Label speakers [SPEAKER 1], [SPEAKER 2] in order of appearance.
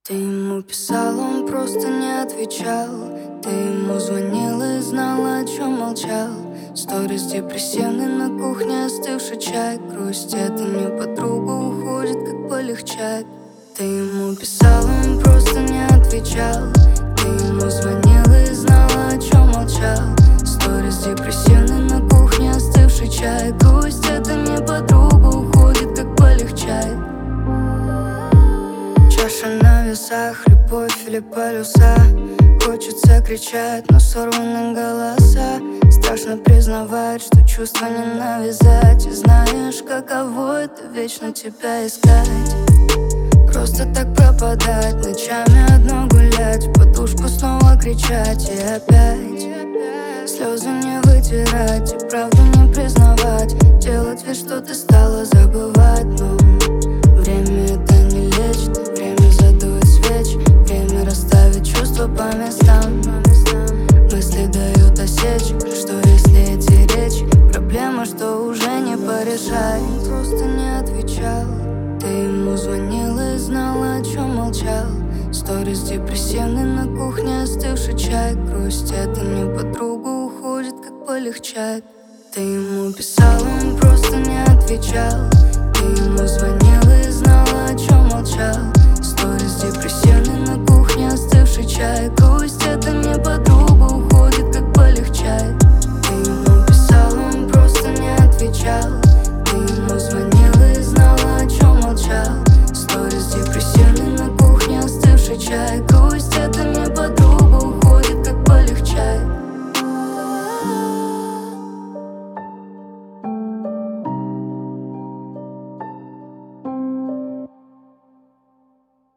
[SPEAKER 1] Ты ему писал, он просто не отвечал. Ты ему звонил и знала, о чем молчал. Сторис депрессивный, на кухне остывший чай. Грусть — это не подруга, уходит, как полегчает. Ты ему писал, он просто не отвечал. Ты ему звонил и знала, о чем молчал. Сторис депрессивный, на кухне остывший чай. Грусть — это не подруга, уходит, как полегчает. Чаша на весах, любовь или полюса. Хочется кричать, но сорваны голоса. Страшно признавать, что чувства не навязать. И знаешь, каково это вечно тебя искать. Просто так пропадать, ночами одно гулять, в подушку снова кричать и опять слезы не вытирать и правду не признавать. Делать вид, что ты стала забывать, но время это не лечит. Время задует свечи, время расставит чувства по местам. Мысли дают осечь, что если эти речи проблема, что уже не порешать. Он просто не отвечал. Ты ему звонил и знала, о чем молчал. Сторис депрессивный, на кухне остывший чай. Грусть — это не подруга, уходит, как полегчает. Ты ему писал, он просто не отвечал. Ты ему звонил и знала, о чем молчал.